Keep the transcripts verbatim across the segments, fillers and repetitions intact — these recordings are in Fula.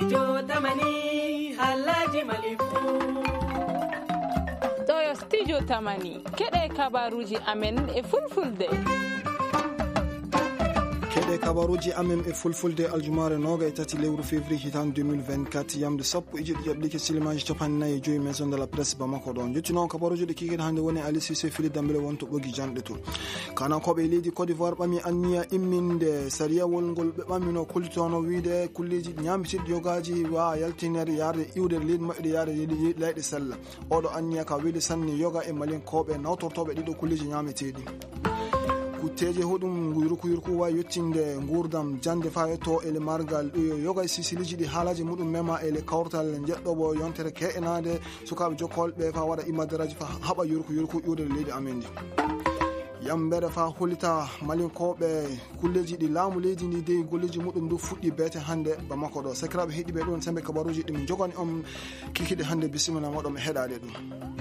studio tamani halaji malifu to studio tamani kede kabaruji amen e fulfulde kede kabaruji amen e fulfulde aljumare noga e tati lewru février hitan deux mille vingt-quatre yamde sappo e jeɗɗi jaɓɓike silimaji capannayi e joyi maison de la presse bamako ɗon jetti noon kabaruji ɗe kikede hande woni Ali Cissé Fili Dambele wonto ɓogi janɗe to kanankoɓe leydi Côte d'Ivoire ɓami anniya imminde sariyawol ngol ɓe ɓamino kullitono wiide kulleji ñamitiɗɗi yogaji wa yaltinere yarde iwde leydi maɓɓe ɗe yarde leyɗe sella oɗo anniya ka wiide sanni yoga e malinkoɓe nawtortoɓe ɗiɗo kulleji ñameteɗi kutteje hoɗum yurku yurku wawi yettinde gurdam jande fa yetto ele margal yoga sisiliji ɗi haalaji muɗum mema ele kawrtal jeɗɗoɓo yontere ke'enade sukaɓe jokkolɓe fa waɗa imadaraji fa haɓa yurku yurku iwde leydi amen ndi yambere fa holita malinkoɓe kulleji ɗi laamu leydi ndi dey golleji muɗum du fuɗɗi beete hande bamako ɗo sakiraɓe heeɗiɓe ɗon sembe kabaruji ɗi min jogani on kikiɗe hande bisimila moɗon heɗade ɗum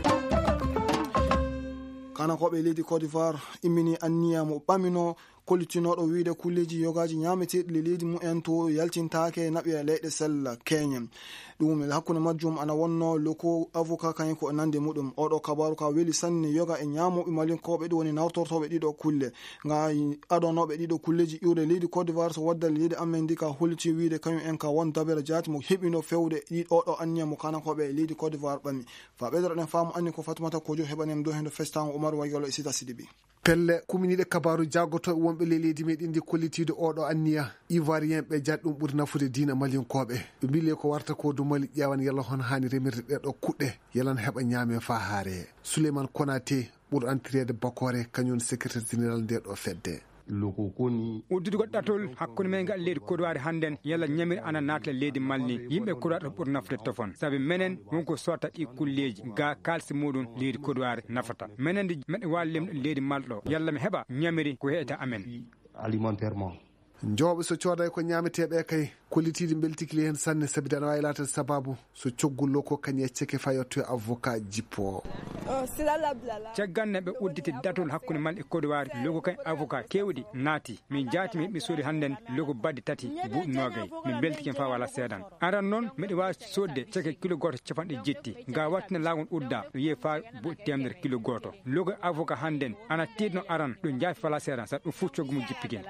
kanankoɓe leydi Côte d'Ivoire immini anniya mo ɓamino kollitinoɗo wiide kulleji yogaji ñameteɗi le leydi mumen to yaltintake naɓe leyɗe sella keñen ɗum hakkude majjum ana wonno loko avocat kañum ko nande muɗum oɗo kabaru ka weeli sanni yoga e ñamoɓe malinkoɓe ɗi woni nawtortoɓe ɗiɗo kulle ga adonoɓe ɗiɗo kulleji iwde leydi Côte d'Ivoire so wadda leydi amen ndi ka holliti wiide kañum en ka won dabere jaati mo heɓino fewde ɗiɗoɗo anniya mo kanankoɓe e leydi Côte d'Ivoire ɓami fa ɓeydoɗen faamu anni ko Fatumata Kojo heɓanem do hendo festango Oumar Waygalo e Sita Sidibi pelle kuminiɗe kabaru jaggotoɓe wonɓe le leydi meɗen ndi kollitide oɗo anniya ivoirien ɓe jaat ɗum ɓuuri nafude diina malinkoɓe ɓe mbile ko warta ko du mali ƴewan yalla hon hani remirde ɗeɗo kuɗɗe yalan heɓa ñaame fa haare Souleymane Konaté ɓuuri antirede bakore kañum secrétaire général nde ɗo fedde loko koni uddude goɗɗatol hakkude men ngal leydi Côte d'Ivoire hannden yalla ñamir ana naatla leydi malni yimɓe Côte d'Ivoire ɓuri nafde tofon sabi menen wonko sotta ɗi kulleji ga kalsi muɗum leydi Côte d'Ivoire nafata menen de meɗe wawi lemɗo leydi malɗo yalla mi heɓa ñamiri ko heeta amen alimentairement jooɓe so cooday ko ñameteɓe kay kollitiɗi beltikili hen sanne sabi dana wawi laatade sababu so coggullo ko kañe ceke fayotto e avocat jippo cagganne ɓe udditi datol hakkude mal e Côte d'Ivoire logo kañ avocat kewɗi naati min jaatimi heɓmi soodi hannden logo badde tati buuɗi nogay min beltiken fa wala seedan aran noon miɗa wawi sodde ceke kilo goto capanɗe jetti ga wattina laagon udda ɗo yiye fa buuɗi temedere kilo goto logo avocat hannden ana tiɗno aran ɗo jaafi fala seedan sa ɗum fof coggu mum jippiken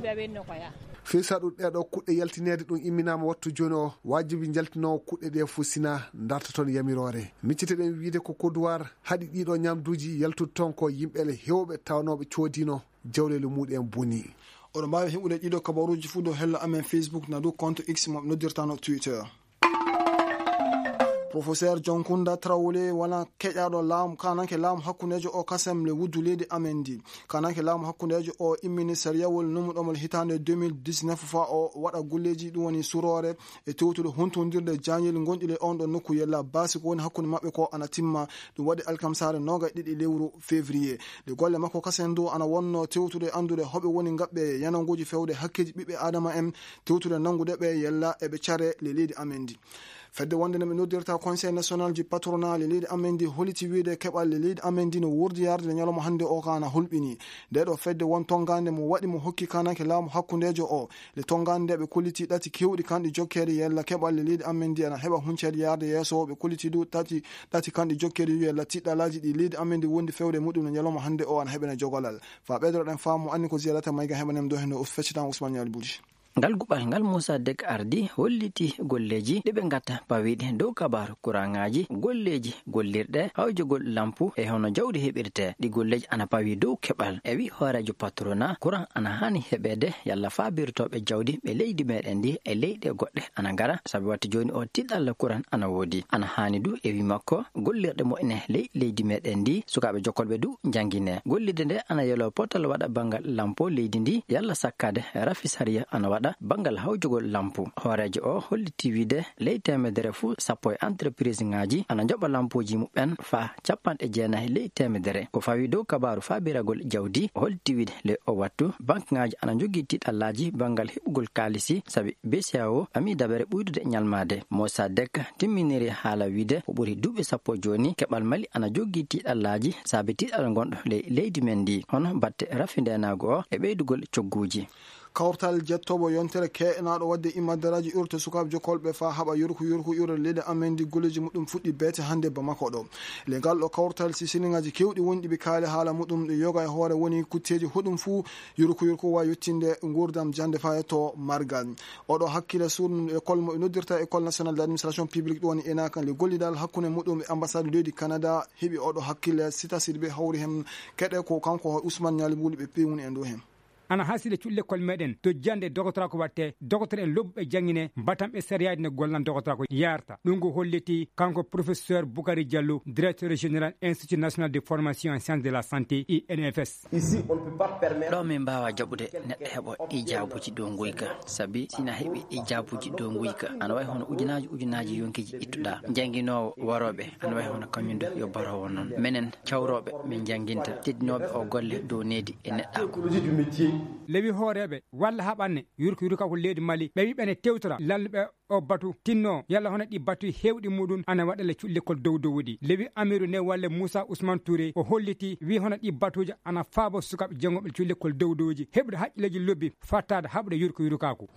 fisa ɗum ɗeɗo kuɗɗe yaltinede ɗum imminama wattu joni o wajibi jaltinowo kuɗɗe ɗe fo sina darta toon yamirore micciteɗen wiide ko Côte d'Ivoire haɗi ɗiɗo ñamduji yaltude toon ko yimɓele hewɓe tawnoɓe coodino jawlele muɗum boni oɗo mbawi heɓude ɗiɗo kabaruji fu dow hello amen Facebook na dow compte X mo noddirtano Twitter professeur Jonkunda Traoré wala keƴaɗo laamu kananke laamu hakkudejo o kasem le wuddu leydi amen ndi kananke laamu hakkudejo o immini sariyawol numuɗomol hitande deux mille dix-neuf fa o waɗa gulleji ɗum woni surore e tewtude huntodirde jañel gonɗi le on ɗo nokku yella basi ko woni hakkude mabɓe ko ana timma ɗum waɗi alkamsare noga ɗiɗi lewru février le golle makko kasen do ana wonno tewtude andude hoɓe woni gaɓɓe yananguji fewde hakkeji ɓiɓɓe adama en tewtude nangudeɓe yella eɓe care le leydi amen ndi fedde wonde nemi noddirta conseil national du patronat le leydi amen ndi holiti wiide keɓal le leydi amen ndi no wurdi yarde le ñalawma hannde o kana hulɓini nde ɗo fedde won tongande mo waɗi mo hokki kanake laamu hakkudejo o le tongande nde ɓe kolliti ɗati kewɗi kanɗi jokkede yella keɓal le leydi amen ndi ana heɓa huncede yarde yeeso ɓe kolliti du tati ɗati kanɗi jokkede yella tiɗɗalaji ɗi leydi amen ndi wondi fewde muɗum no ñalawma hannde o ana heɓene jogolal fa ɓeydoroɗen faamu anni ko ziyarata mayga heɓanem do hende feccitan Ousmane Yali Bouji ngal guɓal ngal Moussa Dek ardi holliti golleji ɗe ɓe gatta pawiɗe dow kabaru kurangaji golleji gollirɗe hawjogol lampu e hono jawdi heɓirte ɗi golleji ana pawi dow keɓal e wi hoorejo patronat courant ana hani heɓede yalla fabirtoɓe jawdi ɓe leydi meɗen ndi e leyɗe goɗɗe ana gara sabi watta joni o tiɗɗalla courant ana woodi ana hani du e wi makko gollirɗe moƴne ley leydi meɗen ndi sukaɓe jokkolɓe du jangguine gollirde nde ana yelo potal waɗa banggal lampo leydi ndi yalla sakkade rafisariya ana waɗa bangal hawjogol lampu hoorejo o holliti wiide ley temedere fuu sappo e entreprise ngaji ana joɓa lampuji muɓen fa capanɗe jeenayi ley temedere ko fawi dow kabaru fabiragol jawdi holliti wiide le o wattu banque ngaji ana jogui tiɗallaji bangal heɓugol kalisi sabi B C A O ami dabere ɓuydude ñalmade Moussa Dek timminiri haala wiide o ɓuuri duuɓi sappo joni keɓal Mali ana jogui tiɗallaji saabi tiɗal gonɗo ley leydi men ndi hono batte rafindenago o e ɓeydugol cogguji kawtal jettobo yontere ke'naɗo wadde imadaraji urte sukaɓe jokolɓe fa haɓa yurku yurku ure leydi amendi golleji muɗum fuɗɗi beete hande bamako ɗo le ngal ɗo kawtal sisiniŋaji kewɗi woni ɓe kaali haala muɗum ɗo yoga e hoore woni kutteji huɗum fuu yurku yurku wa yettinde gurdam jande fa to margal oɗo hakkille suudu école mo noddirta école nationale d' administration publique ɗo woni enakan le gollidal hakkude muɗum e ambassade leydi canada heeɓi oɗo hakkille sita siɗi ɓe hawri hen keɗe ko kanko ousmane ñali ɓuuli ɓe pewni en ɗo hen ana hasile culle kol meɗen to jande dogotora ko watte dogotora en lobɓe jangine mbatamɓe sériyaji ne gollan dogotora ko yarta ɗum ko holliti kanko professeur Boukari Diallo directeur général institut national de formation en sciences de la santé I N F S. ɗo min mbawa jaɓude neɗɗo heɓo ijabuji dow guyka saabi sina heeɓi ijabuji dow guyka ana wawi hono ujunaji ujunaji yonkiji ittuɗa jangguinowo waroɓe ana wawi hono kañum do yo barowo noon minen cawroɓe min jangguinta teddinoɓe o golle dow needi e neɗɗako lewi hooreɓe walla haɓanne yurko yurka ko leydi Mali ɓe wiɓene tewtora lalluɓe o batu tinno yalla hono ɗi batu hewɗi muɗum ana waɗale cullekol dow dow ɗi lewi amiru ne walla Moussa Ousmane Touré o holliti wi hono ɗi batuji ana faabo sukaɓe jangoɓe cullekol dow dowji heɓde haqqileji lobbi fattade haɓde yurko yurkaku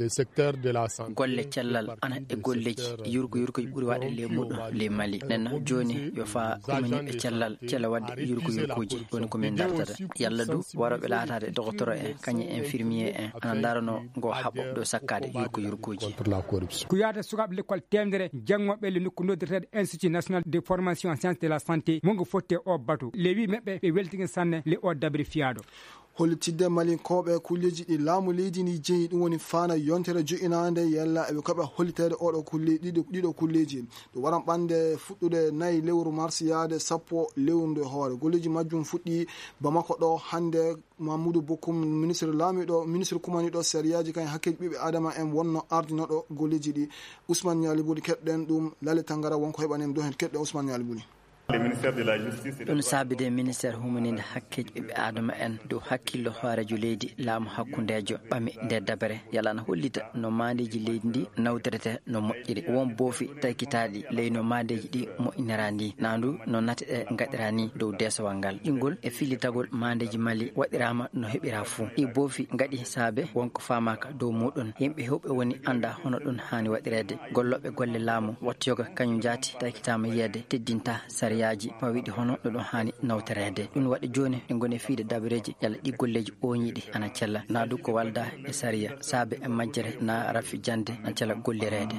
golle cellal ana e golleji yurko yurkoji ɓuuri waɗe le muɗum le Mali nenno joni yo fa ɗumini e cellal cella wadde yurko yurkoji woni komin dartata yalla du waroɓe laatade docteur en kañe infirmier en ana darano ngo haɓo dow sakkade yurko yurkoji yaata sukaɓe l'école temdere jangmoɓe le nokku noddirtede institut national de formation en sciences de la santé mongo fotte o batu le wi meɓɓe ɓe weltigui sanne le o dabri fiyaɗo hollitidde malinkoɓe kulleji ɗi laamu leydi ni jeeyi ɗum woni fana yontere jo'inande yalla eɓe koɓe hollitede oɗo kulle ɗiɗo kulleji ɗo waran ɓande fuɗɗude nayyi lewru mars yaade sappo lewrude hoore golleji majjum fuɗɗi bamako ɗo hande mamoudou bokoum ministre laamiɗo ministre kumaniɗo sériyaji kañ hakkeji ɓiɓe adama en wonno ardinoɗo golleji ɗi ousmane ñali ɓuuli keɗɗen ɗum lale tangara wonko heɓanen do hen keɗɗen ousmane ñali ɓuuli ɗum saabide ministére humanide hakkeji ɓiɓɓe adama en dow hakkillo hoorejo leydi laamu hakkudejo ɓami nde dabere yala na hollita no mandeji leydi ndi nawdirete no moƴƴiri won boofi taykitaɗi ley no mandeji ɗi moƴƴinira ndi nandu no nate ɗe gaɗira ni dow desowal ngal ɗingol e fillitagol mandeji Mali waɗirama no heɓira fuu ɗi boofi gaɗi saabe wonko famaka dow muɗum yimɓe hewɓe woni anda hono ɗum hani waɗirede golloɓe golle laamu wattoyoga kañum jaati taykitama yiyede teddinta sari yaji pawiɗi hono ɗo ɗon hani nawterede ɗum waɗi joni ɗe goni fiide dabareji yalla ɗi golleji oñiɗi ana cella na du ko walda e sariya saabe e majjere na rafi jande ana cella gollirede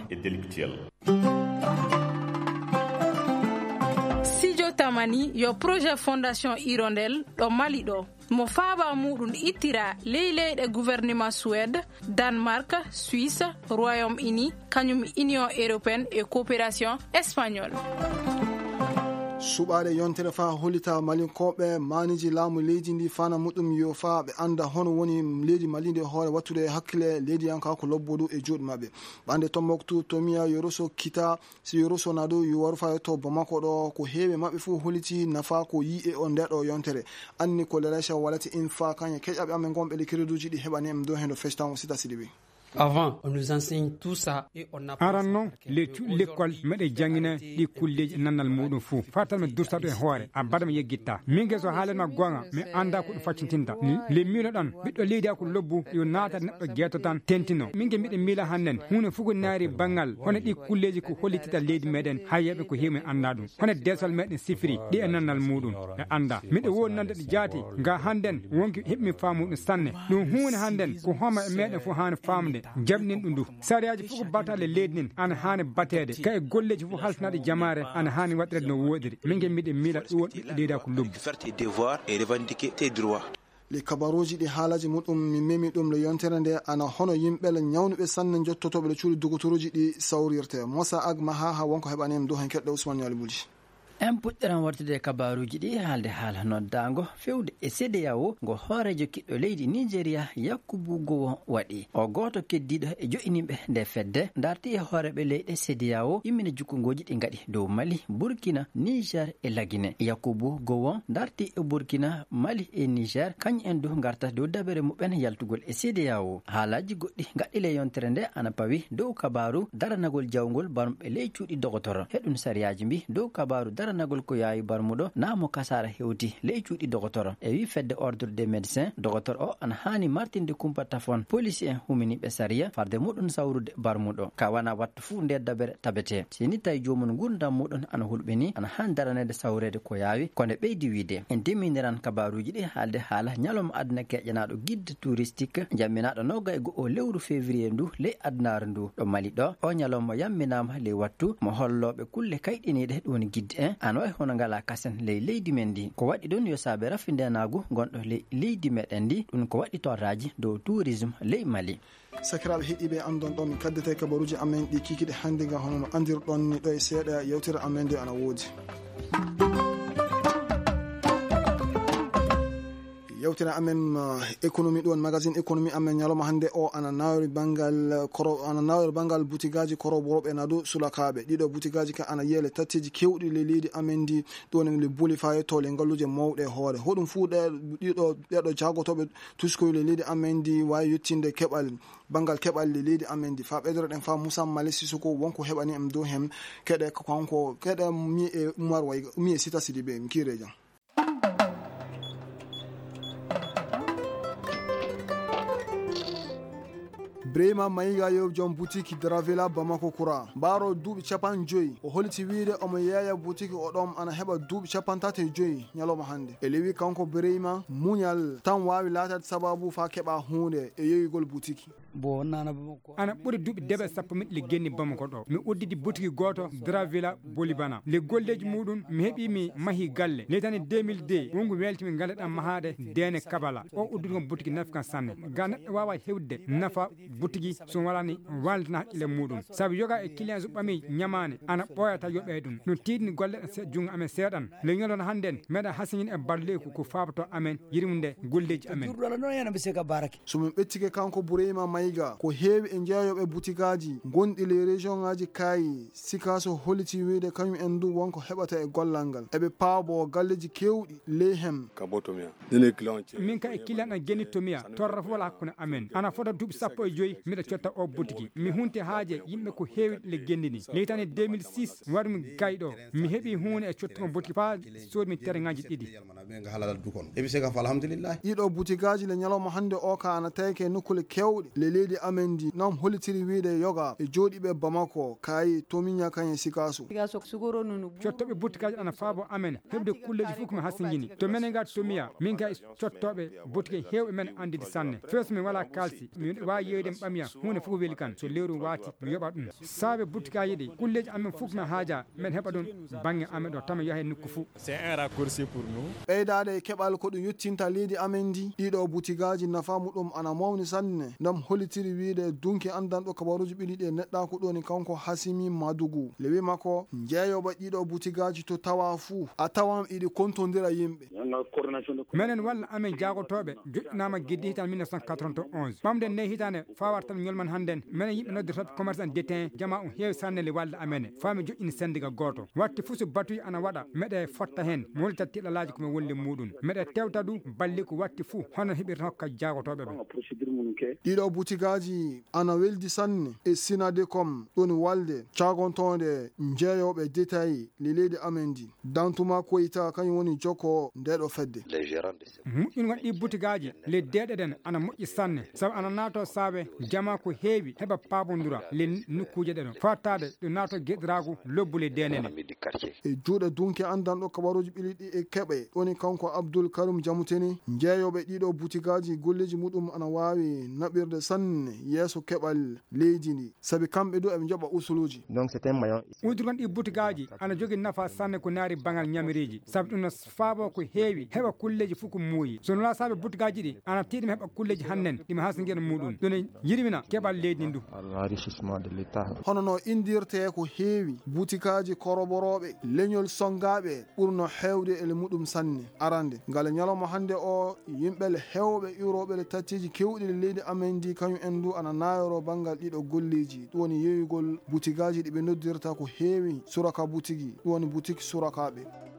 Sidio Tamani yo projet fondation Hirondelle ɗo Mali ɗo mo faaba muɗum ittira ley leyɗe gouvernement Suède, Danemark, Suisse, Royaume-Uni kañum Union européenne et coopération espagnole. suɓaɗe yontere fa hollita malinkoɓe maniji laamu leydi ndi fana muɗum yo fa ɓe anda hono woni leydi Mali nde hoore wattude hakkille leydi yanka ko lobboɗu e juuɗe mabɓe ɓande tomboktu tomiya yoroso kita si yoroso na ɗo yo waru fa to bamako ɗo ko heewi mabɓe fo holliti nafa ko yi e o ndeɗo yontere anni ko lerecha walati in fa kañe keƴaɓe amen gonɓe le créduji ɗi heɓani em do hen ɗo festan sita siɗi ɓe Avant, on nous enseigne tout ça et on a aran non le l'école meɗe jangina ɗi kulleji nannal muɗum fou fatal me durtaɗo e hoore a mbaɗa mi yeggitta min ge so haalanma gonga mi anda ko ɗum faccintinta le miilo ɗon ɓiɗɗo leydi ko lobbu yo naata neɗɗo gueto tan tentino min ge mbiɗe miila hannen hunde fugo naari banggal hono ɗi kulleji ko hollitita leydi meɗen hayyeɓe ko heewi anda ɗum hono desol meɗen sifiri ɗi e nannal muɗum e anda miɗe woni nande ɗo jaati nga handen wonki heɓmi faamuɗum sanne ɗum hunde handen ko homa e meɗen fo hani famde jamnin ɗum du sariyaji fof ko batale leydi nin ana hani batede kay golleji fof haltanaɗe jamare ana hani waɗirede no wodiri min ge mbiɗe miila ɗum ɓiɗɗo leydi ko lobbu li kabaruji ɗi haalaji muɗum mi memi ɗum le yontere nde ana hono yimɓele ñawnuɓe sanne jottotoɓe le cuuɗi dugutoruji ɗi sawrirte mosa agma ha ha wonko heɓani em do hen keɗɗo ousmane yali bulji en puɗɗiran wartude kabaruji ɗi haalde haala noddago fewde e C D A O ngo hoorejo kiɗɗo leydi nigéria yakkubu gowo waɗi o goto keddiɗo e joƴiniɓe nde fedde darti e hooreɓe leyɗe C D A O immine jukkugoji ɗi gaɗi dow Mali Burkina Niger e Laguine yakkubu gowo darti e Burkina Mali e Niger kañum en du garta dow dabere muɓen yaltugol e C D A O haalaji goɗɗi gaɗɗile yontere nde ana pawi dow kabaru daranagol jawgol banɓe ley cuuɗi dogotoro heɗum sariyaji mbi dow kabaru dara daranagol ko yawi barmuɗo namo kasara hewti ley cuuɗi docteur e wi fedde ordre des médecins docteur o ana hani martinde kumpa tafon police en huminiɓe sariya farde muɗum sawrude barmuɗo ka wana wattu fuu nde dabere tabete sini tawi jomum gurdam muɗum ana hulɓini ana han daranede sawrede ko yawi konde ɓeydi wiide en timminiran kabaruji ɗi haalde haala ñalawma aduna keƴƴanaɗo guide touristique jamminaɗo nogga e go'o lewru février ndu ley adunare ndu ɗo Mali ɗo o ñalawma yamminama ley wattu mo holloɓe kulle kayɗiniɗe ɗum woni guide en an wawi hono ngala kasen ley leydi men ndi ko waɗi ɗum yo saabe raffindenagu gonɗo ley leydi meɗen ndi ɗum ko waɗi torraji dow tourisme ley Mali. sakiraɓe heeɗiɓe andon ɗon kaddete kabaruji amen ɗi kikiɗe hannde ga hono no andirɗon ni ɗo e seeɗa yewtere amen nde ana woodi. yewtere amen uh, économie ɗon magazine économie amen ñalawma hannde o ana nawri banggal koro ana nawri banggal boutigaji koroboroɓe na dow sulakaɓe ɗiɗo boutigaji ka ana yeele tattiji kewɗi le leydi amen ndi ɗon le booli fa yettole ngalluje mawɗe hoore hoɗum fuu ɗe ɗiɗo ɗeɗo jagotoɓe tuskoy le leydi amen ndi wawi yettinde keɓal bangal keɓal le leydi amen ndi fa ɓedoroɗen fa Moussa Mali Sissoko wonko heɓani em dow hen keɗe kanko keɗe mi e Oumar Way mi e Sita Sidibé mi kiire jam. Brema Mayiga yo jom boutique Dravela Bamako Kura baro duuɓi capan joyi o holiti wiide omo yeeya boutique o ɗon ana heɓa duuɓi capan tate joyi ñalawma hannde e lewi kanko Brema muñal tan wawi laatade sababu fa keɓa hunde e yeeyugol boutique bo nana Bamako ana ɓuri duuɓi deɓe sappo min le genni Bamako ɗo mi uddidi boutique goto Dravela Bolibana le golleji muɗum mi heeɓi mi mahi galle leytani deux mille deux wongu weltimi galleɗam mahade Dene Kabala o uddudi kon boutique nafi kan sanne ga neɗɗo wawa hewde nafa boutique so walani waldana haqqille muɗum saabu yoga e client so ɓami ñamane ana ɓoyata yoɓe ɗum no tiɗni golle jungo amen seeɗan le ñalon hannden meɗa hasiñin e balleku ko fabato amen yirimude golleji amen somin ɓettike kanko Boureyma Mayiga ko heewi e jeeyoɓe boutiqueaji gonɗi les région ngaji kayi sikaso holiti wiide kañum en du wonko heɓata e gollal ngal eɓe paabo galleji kewɗi ley hem min ka e client ɗan genittomiya torra fof wala hakkude amen ana fota duuɓi sappo e joyyi miɗa cotta o boutique mi hunti haaje yimɓe ko heewi le gendini leytani deux mille six warmi gayɗo mi heeɓi hunde e cottuma boutique fa soodmi tereŋaji ɗiɗi ɗiɗo boutiqueaji le ñalawma hannde o ka ana tawke nokkule kewɗe le leydi amen ndi nam holitiri wiide yoga e jooɗiɓe Bamako kayi tomiña kañe sikaso cottoɓe boutiqueaji ana faabo amen heɓde kulleji fof komi hasingini to menen ga tomiya min ka cottoɓe boutique hewɓe men andide sanne fees min wala kalsi mi wawi yeyde mi ɓamiya hunde fof weeli kan so lewru wati mi yoɓa ɗum saabe boutiqueaji ɗi kulleji amen fof mi haaja men heɓa ɗum banggue amen ɗo tama yahe nokku fou c'est un raccourci pour nous ɓeydade e keɓal ko ɗum yettinta leydi amen ndi ɗiɗo boutiqueaji nafa muɗum ana mawni sanne ndam holitiri wiide dunki andanɗo kabaruji ɓiɗi ɗe neɗɗako ɗoni kanko Hasimi Madougou lewi makko jeeyoɓe ɗiɗo boutiqueaji to tawa fuu a tawan iɗi kontodira yimɓe menen walla amen jagotoɓe joƴƴinama guiddi hitande mille neuf cent quatre-vingt-onze ɓamde nde hitande fawat tan ñolman hannden minen yimɓe noddirtoɓe commerçant détain jama on heewi sanne le walde amene fami joƴƴini sendiga goto watti fuu so batuji ana waɗa meɗe fotta hen mi wolita tiɗalaji komi wolli muɗum meɗe tewta du balle ko watti fuu hono heɓirta hokka jagotoɓe ɓe ɗiɗo boutiqueaji ana weldi sanne e sinade comme ɗon walde cagontonde jeeyoɓe détail le leydi amen ndi dantuma koyita kañum woni jokko ndeɗo fedde moƴƴin waɗɗi boutiqueaji le deɗeɗen ana moƴƴi sanne saabu ana nato saabe jama ko heewi heɓa pabodira le nokkuje ɗeɗon fattade ɗo nato gueɗirago lobbule denene e juuɗe dunke andanɗo kabaruji ɓiliɗi e keɓe ɗoni kanko Abdoul Karim Jamuteni jeeyoɓe ɗiɗo boutiqueaji golleji muɗum ana wawi naɓirde sanne yeeso keɓal leydi ndi saabi kamɓe du eɓe joɓa usuluji udurgon ɗi boutiqueaji ana jogui nafa sanne ko naari bangal ñamiriji saabu ɗum no faabo ko heewi heɓa kulleji fof ko muuyi sono la saabe boutiqueaji ɗi ana tiiɗima heɓa kulleji hannen ɗima hasigueno muɗum ɗone yirimina keɓal leydi ndu hono no indirte ko heewi boutiqueaji koroboroɓe leñol songaɓe ɓurno hewde ele muɗum sanne arande ngala ñalawma hannde o yimɓele hewɓe iroɓele tattiji kewɗi le leydi amen ndi kañum en du ana nayoro banggal ɗiɗo golleji ɗum woni yeeyugol boutiqueaji ɗiɓe noddirta ko heewi suraka boutique ɗum woni boutique surakaɓe